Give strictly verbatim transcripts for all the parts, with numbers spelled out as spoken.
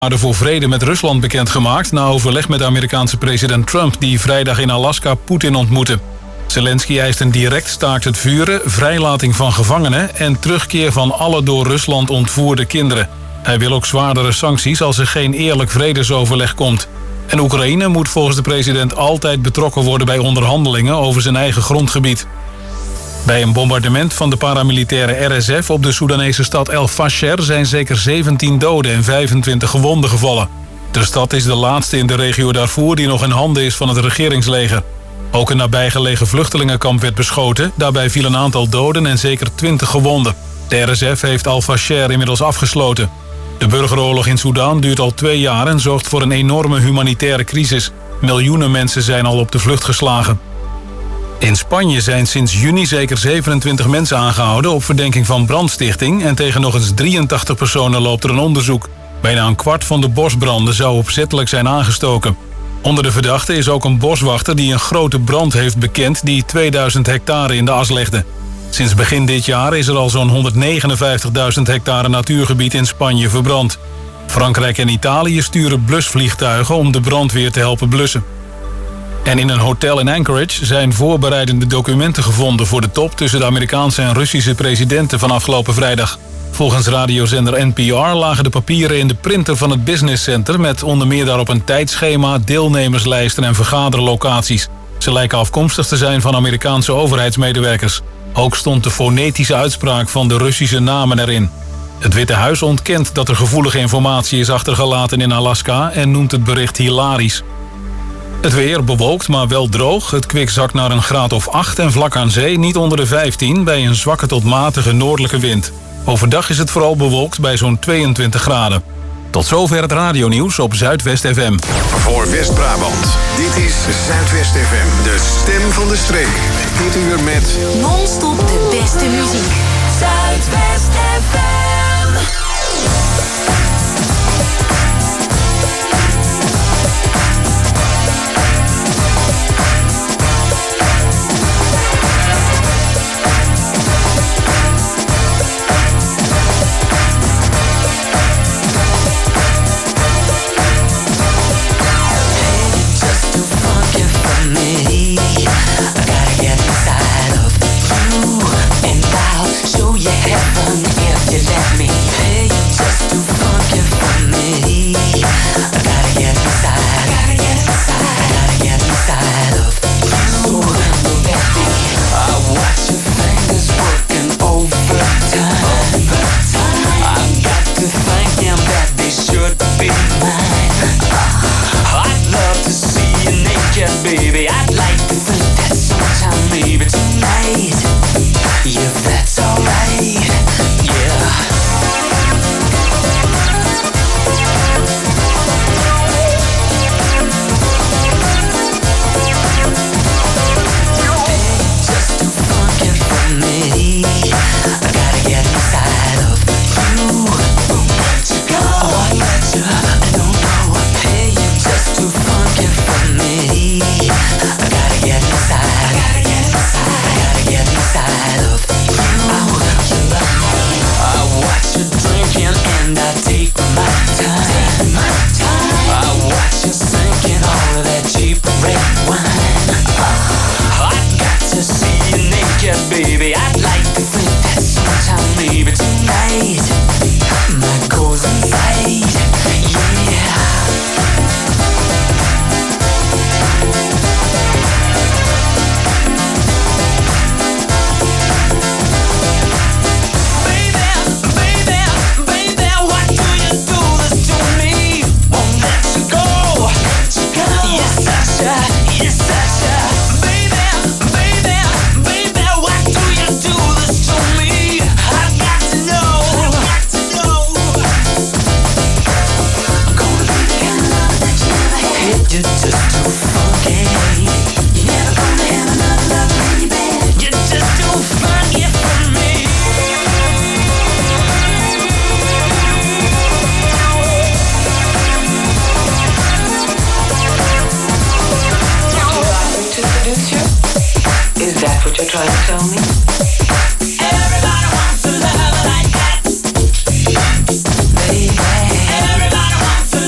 voor vrede met Rusland bekendgemaakt na overleg met de Amerikaanse president Trump, die vrijdag in Alaska Poetin ontmoette. Zelensky eist een direct staakt het vuren, vrijlating van gevangenen en terugkeer van alle door Rusland ontvoerde kinderen. Hij wil ook zwaardere sancties als er geen eerlijk vredesoverleg komt. En Oekraïne moet volgens de president altijd betrokken worden bij onderhandelingen over zijn eigen grondgebied. Bij een bombardement van de paramilitaire R S F op de Soedanese stad El Fasher zijn zeker zeventien doden en vijfentwintig gewonden gevallen. De stad is de laatste in de regio Darfur die nog in handen is van het regeringsleger. Ook een nabijgelegen vluchtelingenkamp werd beschoten. Daarbij viel een aantal doden en zeker twintig gewonden. De R S F heeft El Fasher inmiddels afgesloten. De burgeroorlog in Soedan duurt al twee jaar en zorgt voor een enorme humanitaire crisis. Miljoenen mensen zijn al op de vlucht geslagen. In Spanje zijn sinds juni zeker zevenentwintig mensen aangehouden op verdenking van brandstichting en tegen nog eens drieëntachtig personen loopt er een onderzoek. Bijna een kwart van de bosbranden zou opzettelijk zijn aangestoken. Onder de verdachten is ook een boswachter die een grote brand heeft bekend die tweeduizend hectare in de as legde. Sinds begin dit jaar is er al zo'n honderdnegenenvijftigduizend hectare natuurgebied in Spanje verbrand. Frankrijk en Italië sturen blusvliegtuigen om de brandweer te helpen blussen. En in een hotel in Anchorage zijn voorbereidende documenten gevonden voor de top tussen de Amerikaanse en Russische presidenten van afgelopen vrijdag. Volgens radiozender N P R lagen de papieren in de printer van het Business Center met onder meer daarop een tijdschema, deelnemerslijsten en vergaderlocaties. Ze lijken afkomstig te zijn van Amerikaanse overheidsmedewerkers. Ook stond de fonetische uitspraak van de Russische namen erin. Het Witte Huis ontkent dat er gevoelige informatie is achtergelaten in Alaska en noemt het bericht hilarisch. Het weer bewolkt, maar wel droog. Het kwik zakt naar een graad of acht en vlak aan zee niet onder de vijftien bij een zwakke tot matige noordelijke wind. Overdag is het vooral bewolkt bij zo'n tweeëntwintig graden. Tot zover het radionieuws op Zuidwest F M. Voor West-Brabant, dit is Zuidwest F M, de stem van de streek. Dit uur met non-stop de beste muziek. Zuidwest F M. Baby, I'd like to think that sometime, maybe tonight. If that's alright, yeah. Just too funky for me. I gotta get inside of you. Where'd you go? Oh, I let you. I don't know. Hey, you're just too funky for me. I gotta get inside, gotta get inside, I gotta get inside of you. I want you love me. I watch you drinking and I take my time, take my time. I watch you sinking all of that cheap red wine. I got to see you naked, baby. I'd like to think that sometime, maybe tonight, might goes inside, yeah. Try to tell me. Everybody wants a love like that, baby. Everybody wants a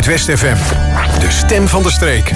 Zuidwest F M, de stem van de streek.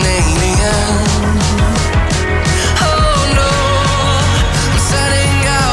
Oh no, I'm setting out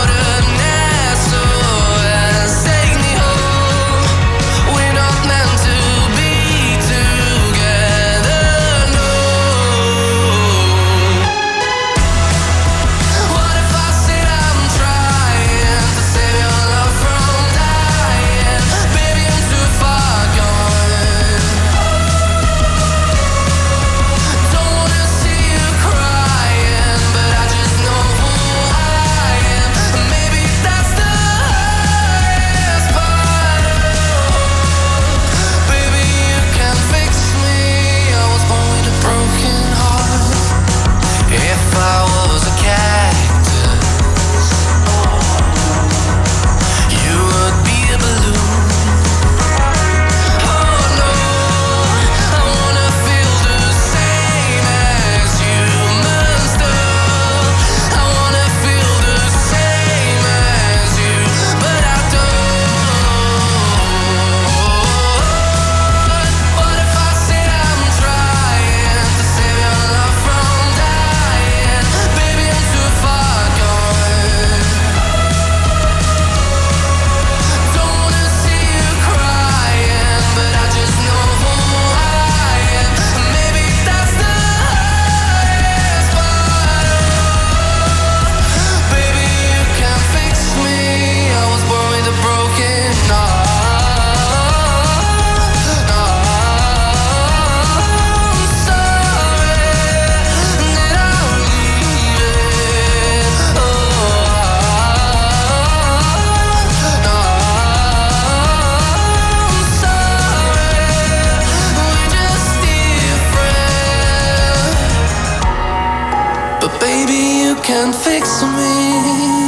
Baby, you can fix me.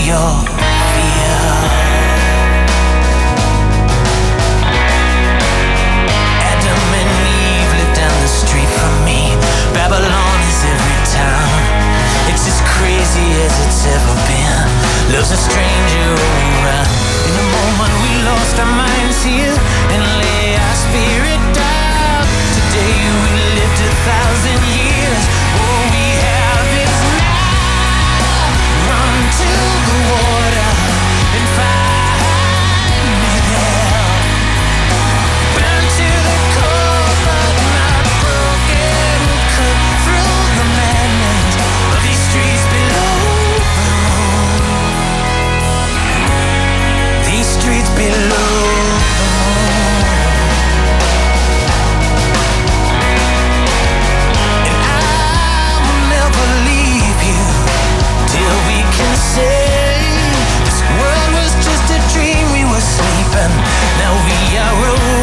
your fear. Adam and Eve live down the street from me. Babylon is every town. It's as crazy as it's ever been. Love's a stranger around. In a moment we lost our minds here and lay our spirit down. Today we lived a thousand years. All we have is now. Run to the water and find me there. Burn to the core but not broken. Cut through the madness of these streets below the moon. These streets below the moon. And I'll never leave you till we can say this world was just a dream. We were sleeping, now we are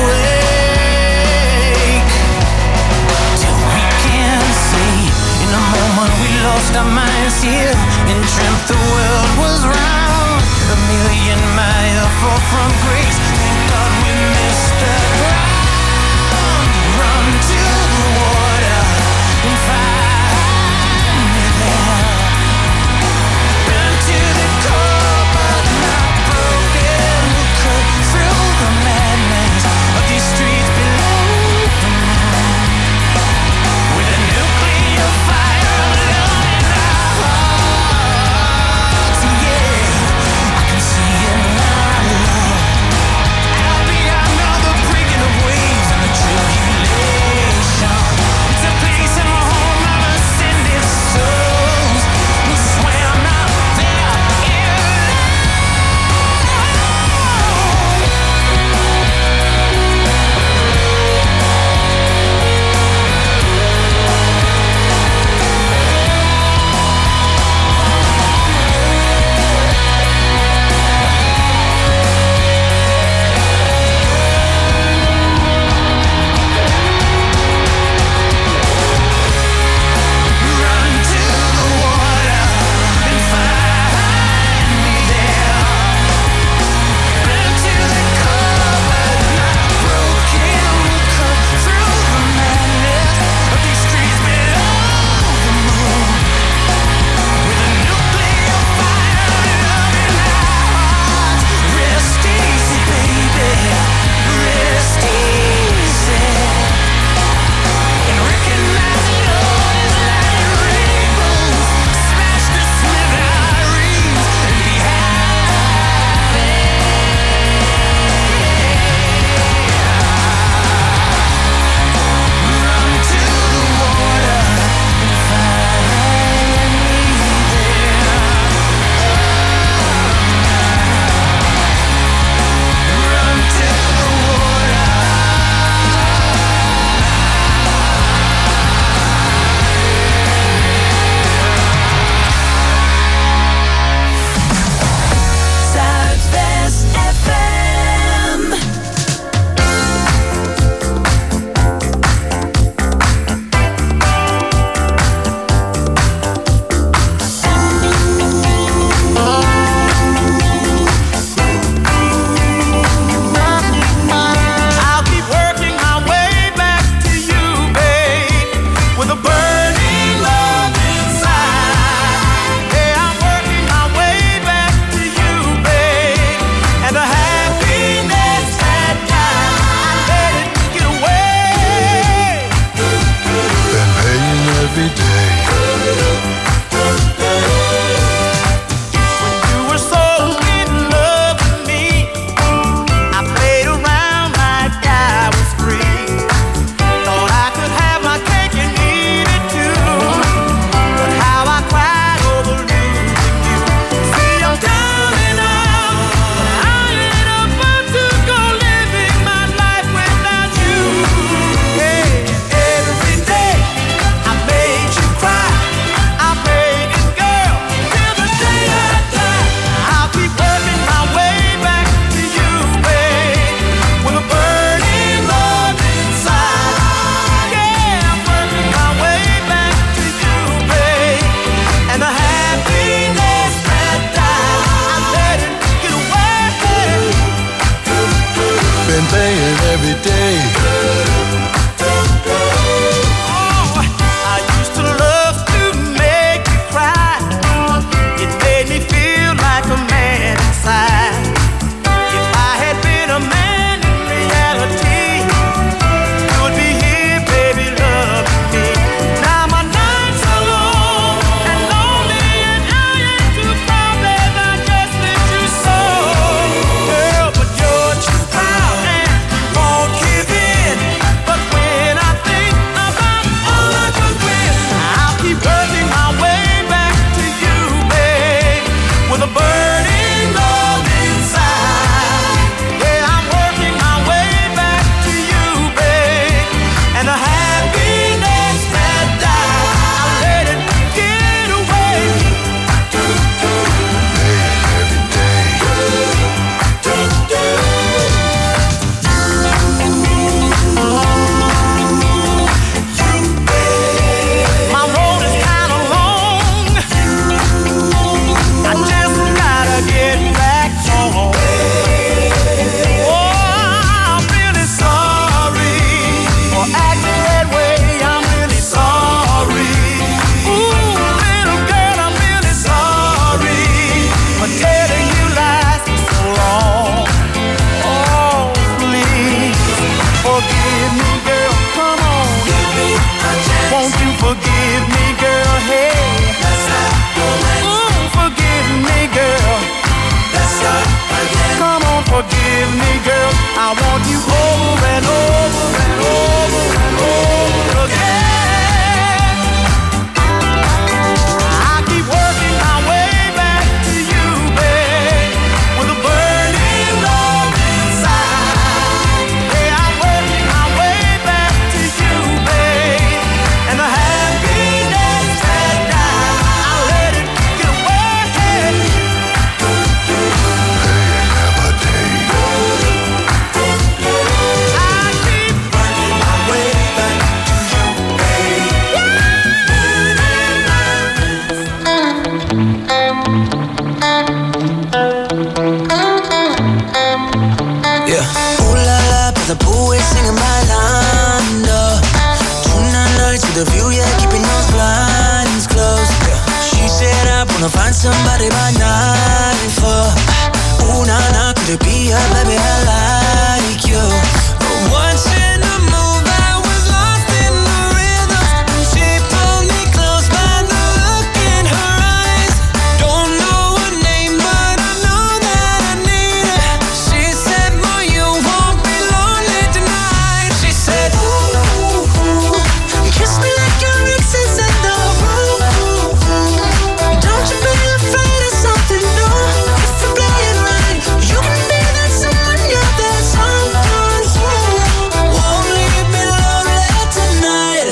awake. Till we can say in a moment we lost our minds here and dreamt the world was round. A million miles fall from grace. Thank God we missed the ground. Run to the water and find me there. Burn to the core but not broken. Cut through the madness of these streets below the moon. With a nuclear fire of love in our hearts, yeah. I can see it now, love. Out beyond all the bridges. up, wanna find somebody by nine for. Ooh, nah, nah, could it be her, baby, I like you. Watching her move, I was lost in the rhythm. She pulled me close by the look in her eyes. Don't know her name, but I know that I need her. She said, boy, you won't be lonely tonight. She said, ooh, kiss me like your ex is in the room. Don't you be afraid of something new. If you play it right, you can be that someone, yeah, that someone who won't leave me lonely tonight.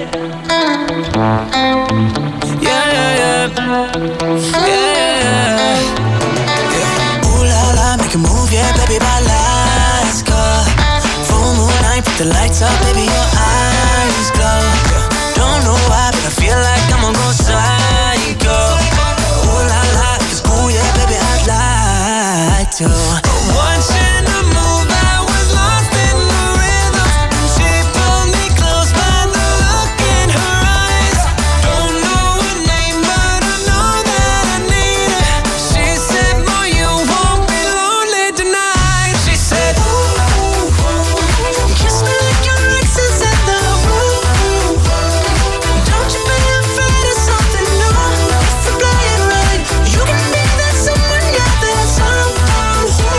Yeah, yeah, yeah, yeah, yeah. Ooh la la, make a move, yeah, baby, by last call. Full moon night, put the lights up, baby, your eyes glow. Don't know why, but I feel like I'm gonna go psycho. Ooh la la, it's cool, yeah, baby, I'd like to. Watching her move, I was lost in the rhythm. She pulled me close by the look in her eyes. Don't know her name, but I know that I need her. She said, boy, you won't be lonely tonight. She said, ooh, kiss me like your ex is in the room. Don't you be afraid of something new. If you play it right, you can be that someone, yeah, that someone who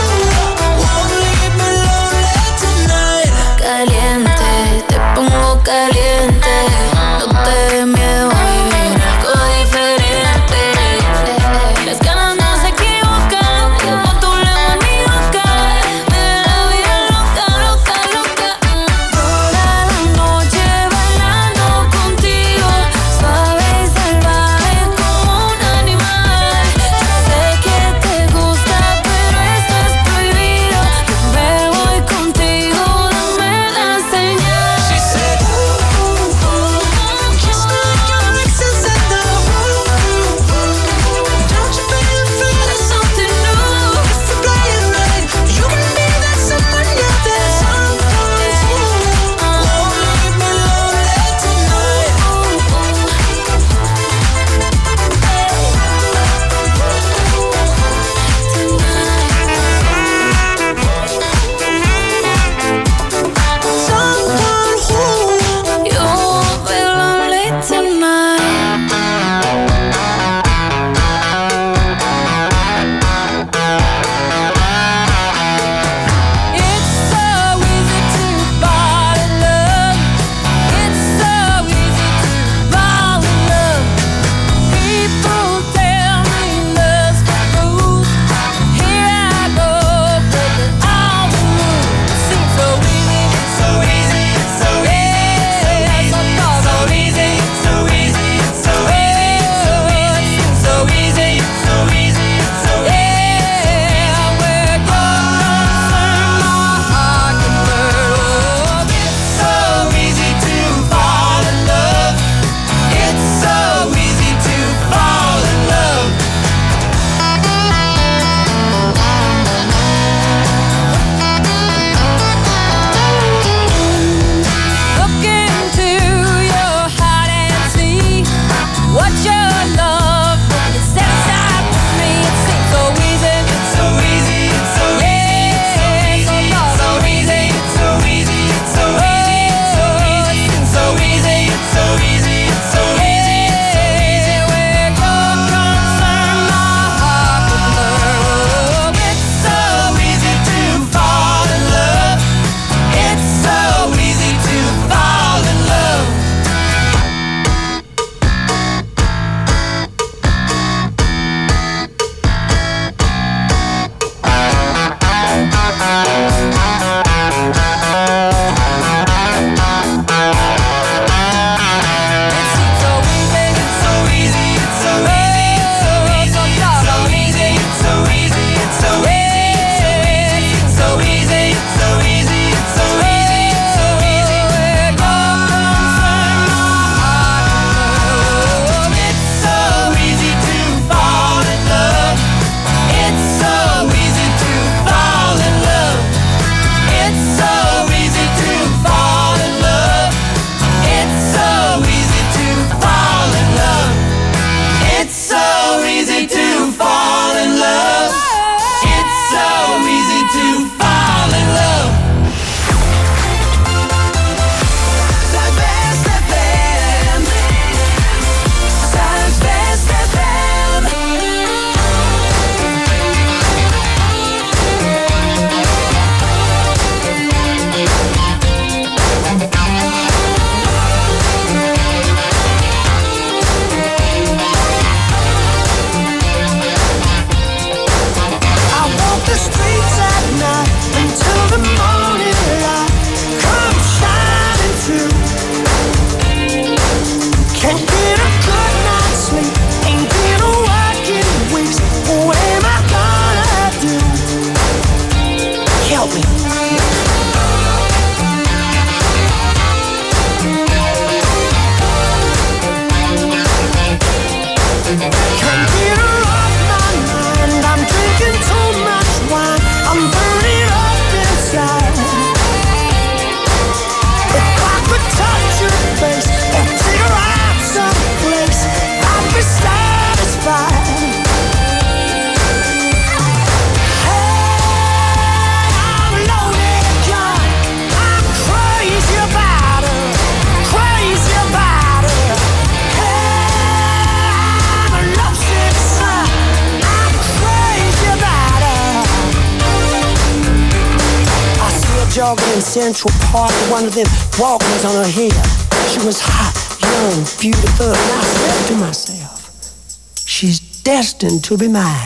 jogging in Central Park with one of them walkers on her head. She was hot, young, beautiful, and I said to myself, she's destined to be mine.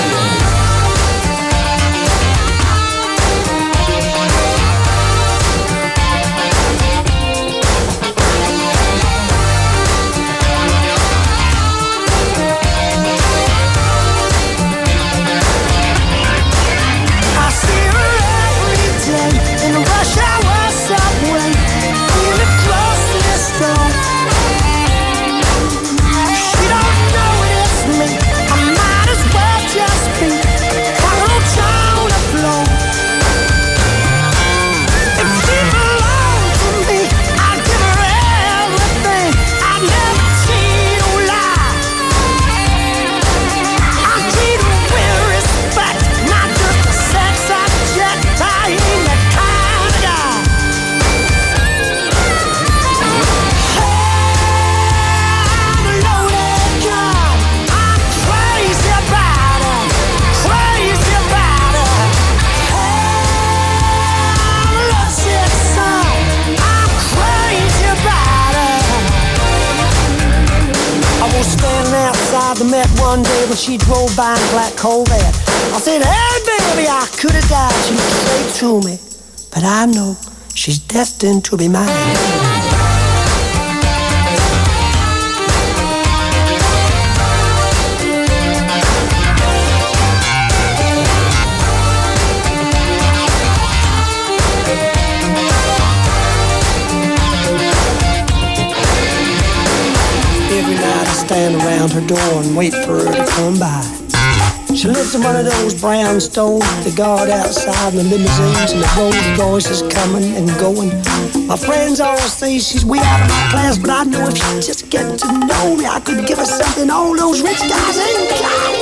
One day when she drove by in a black Corvette, I said, hey baby, I could have died. She said to me, but I know she's destined to be mine. Stand around her door and wait for her to come by. She lives in one of those brownstones, the guard outside, and the limousines, and the Rolls Royces coming and going. My friends always say she's way out of my class, but I know if she just get to know me, I could give her something all those rich guys ain't got.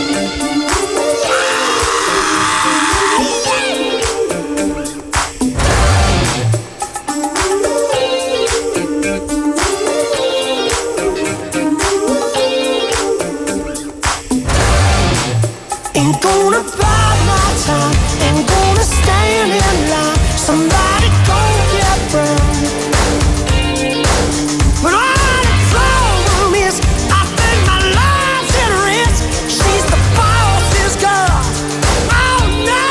Ain't gonna bide my time, ain't gonna stand in line. Somebody gon' get burned. But all the problem is, I think my life's at risk. She's the boss's girl. Oh no!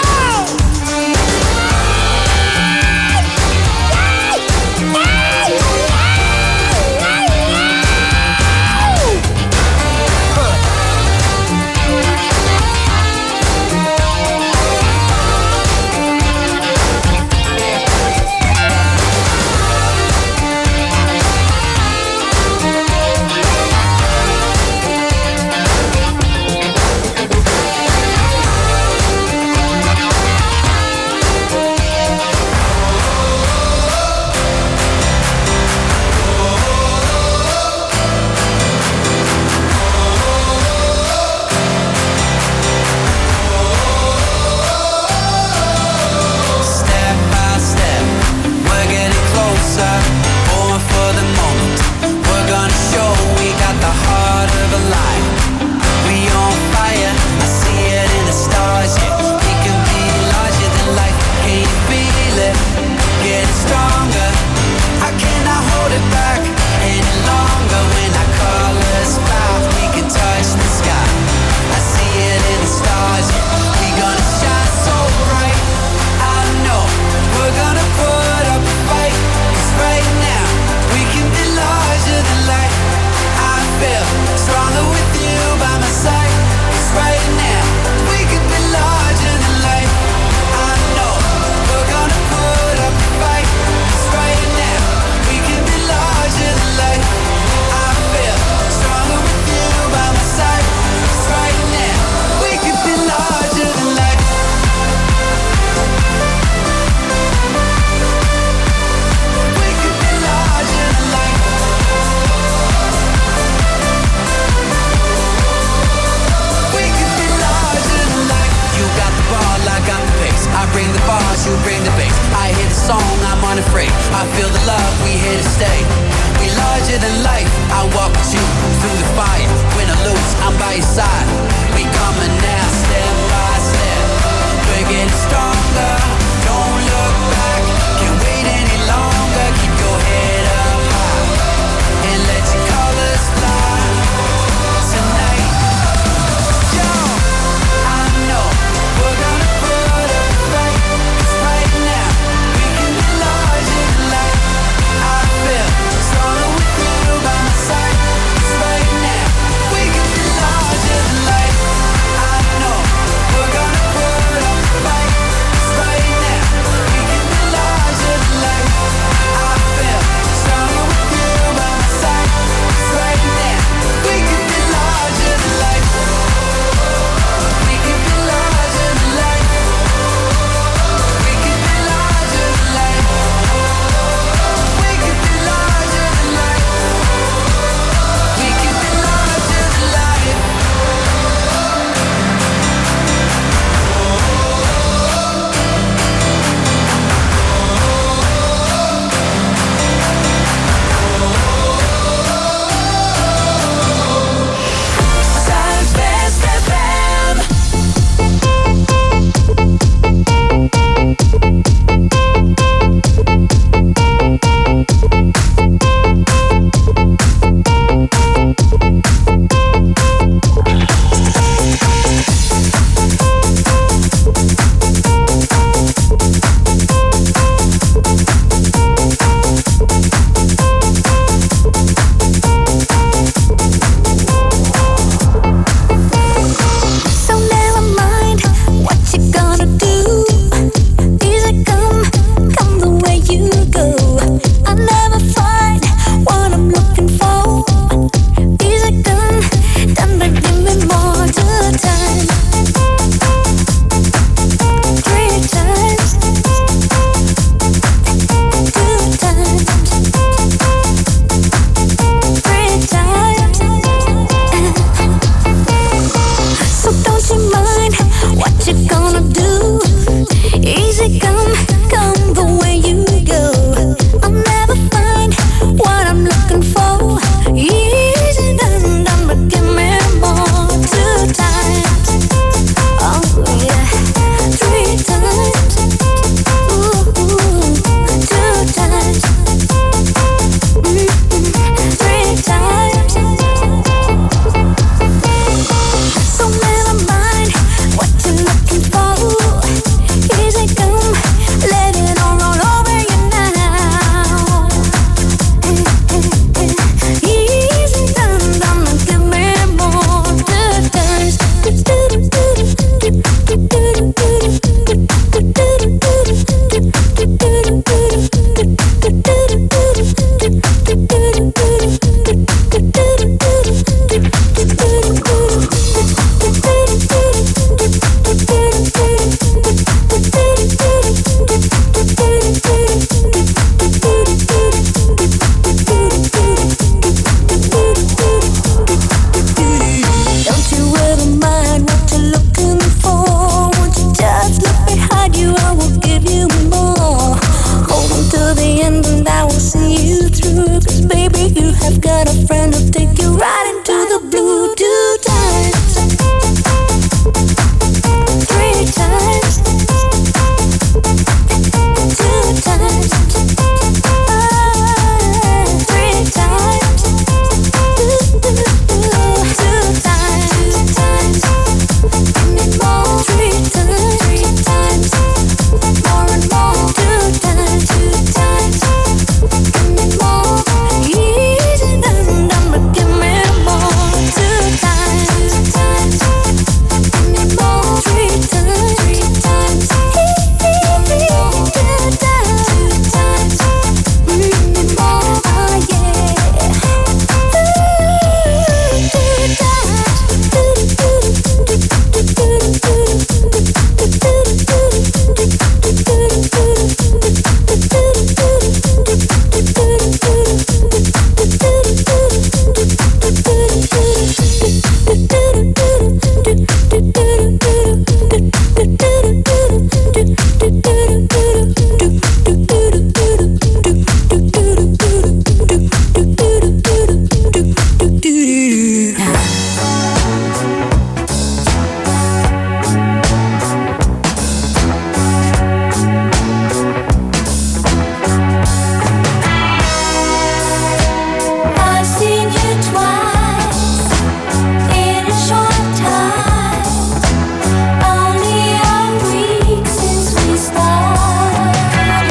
Stronger, don't look back. Easy come, come the way you go. I'll never find what I'm looking for. Easy done, done, but give me more. Two times, oh yeah, three times, ooh, ooh. Two times, mm-hmm. Three times. So never mind what you're looking for. Easy come, let it all roll over you now. Easy done, done, and give me more. Two times. Don't you ever mind what you're looking for. Won't you just look behind you, I will give you more. Hold on to the end and I will see you through. Cause baby, you have got a friend who'll take you right into the blue. Two times, three times, two times, ah, three times, ooh, ooh, ooh. Two times, two times, give me more. Three times, three times, more and more. Two times, two times, give me more. Easy done, done, but give me more. Two times, two times, give me more. Three times, three times, two times, two times, give me more. Oh yeah, I've seen you twice in a short time. Only a week since we started.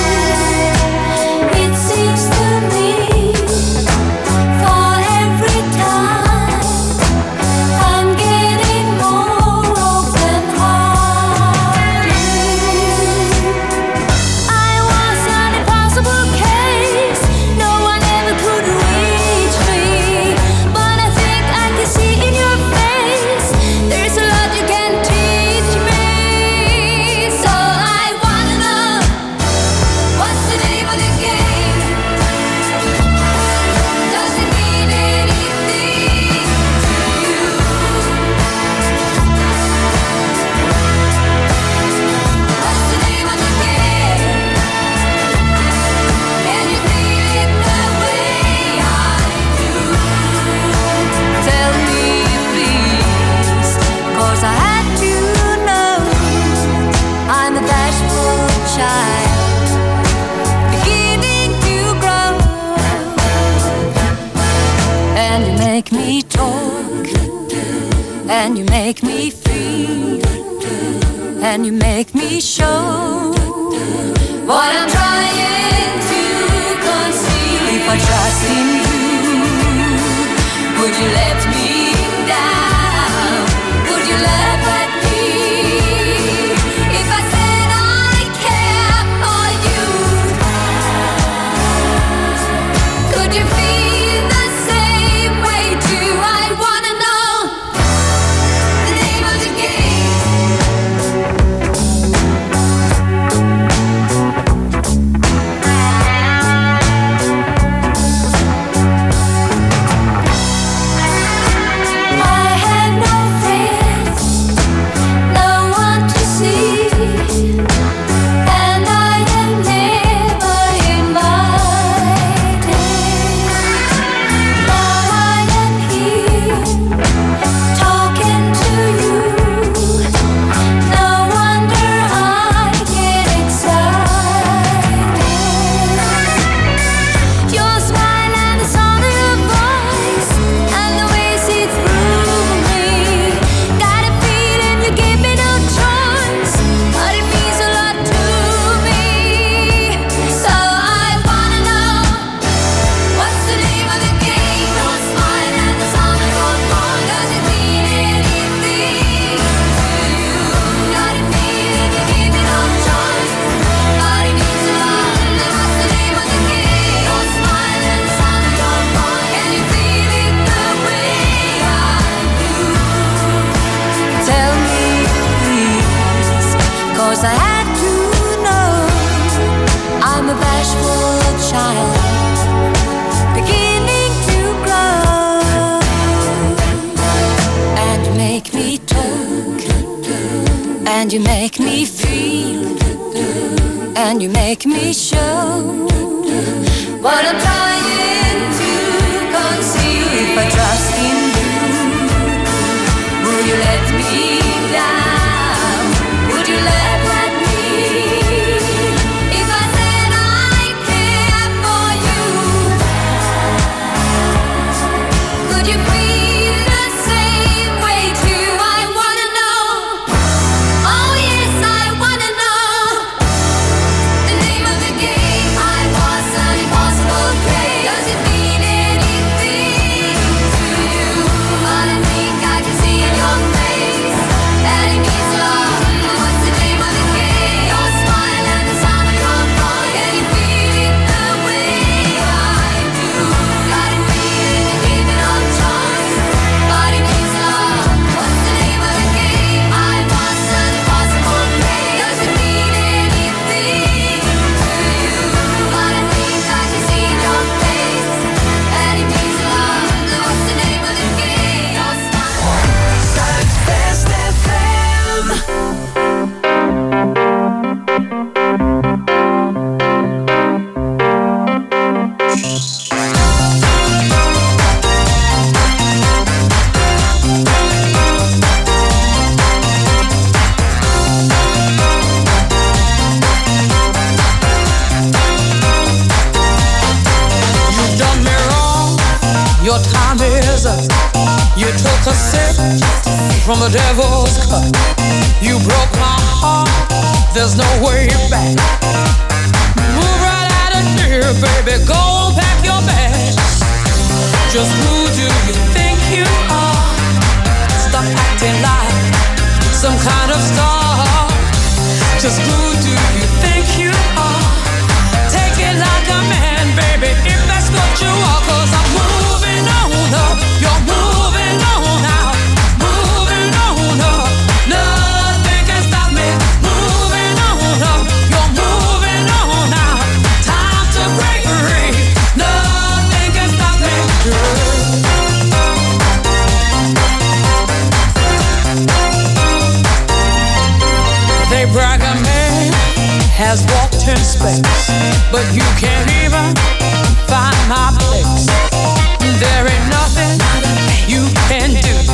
It seems to me for every time I'm getting more open-hearted. I was an impossible case. No one ever could reach me. But I think I can see in your face there's a lot you can teach me. So I wanna know, what's the name of the game? Does it mean anything to you? What's the name of the game? Can you feel it the way I do? Tell me please, 'cause I had to know. I'm a bashful child, beginning to grow. And you make me talk, and you make me feel, and you make me show what I'm trying to conceal. If I trust in you, would you let me down? Would you laugh at me if I said I care for you? Could you feel the same way too? I wanna know the name of the game. And you make me feel, and you make me show what I'm trying to conceal. If I trust in you, will you let me down? Would you let, let me? If I said I care for you, could you feel the same way too? I wanna know. Oh yes, I wanna know the name of the game. I was an impossible play. Does it mean anything to you? But I think I can see in your face that it means love. What's the name of the game? Your smile and the sound of your voice. Can you feel it the way I do? Got it feeling and giving no choice, but it means love. What's the name of the game? I was an impossible play. Does it mean anything to you? But I think I can see in your face that it means love. What's the name of the game? Your smile. Zuidwest F M. You've done me wrong, your time is up. You took a sip from the devil's cup. You broke my heart, there's no way back. Move right out of here, baby, go and pack your bags. Just who do you think you are? Stop acting like some kind of star. Just who do you think you are? Take it like a man, baby, if that's what you are. Cause I'm moving on up, you're moving on out. Moving on up, nothing can stop me. Moving on up, you're moving on out. Time to break free, nothing can stop me. They brag a man has walked in space, but you can't even find my place. There ain't nothing you can do